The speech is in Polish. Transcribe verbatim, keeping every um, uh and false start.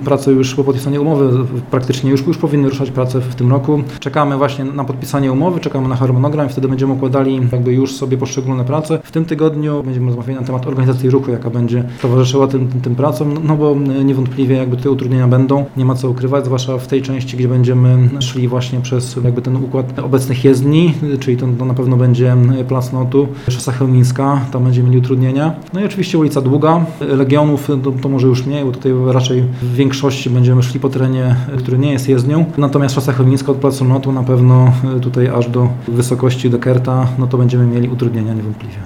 prace już po podpisaniu umowy, praktycznie już, już powinny ruszać prace w tym roku. Czekamy właśnie na podpisanie umowy, czekamy na harmonogram i wtedy będziemy układali jakby już sobie poszczególne prace. W tym tygodniu będziemy rozmawiali na temat organizacji ruchu, jaka będzie towarzyszyła tym, tym, tym pracom, no bo niewątpliwie jakby te utrudnienia będą, nie ma co ukrywać, zwłaszcza w tej części, gdzie będziemy szli właśnie przez jakby ten układ obecnych jezdni, czyli to, to na pewno będzie Plac Notu, Szosea Chełmińska, tam będziemy mieli utrudnienia. No i oczywiście ulica Długa, Legionów to, to może już mniej, bo tutaj raczej w większości będziemy szli po terenie, który nie jest jezdnią. Natomiast Szosea Chełmińska od Placu Notu na pewno tutaj aż do wysokości Dekerta, no to będziemy mieli utrudnienia niewątpliwie.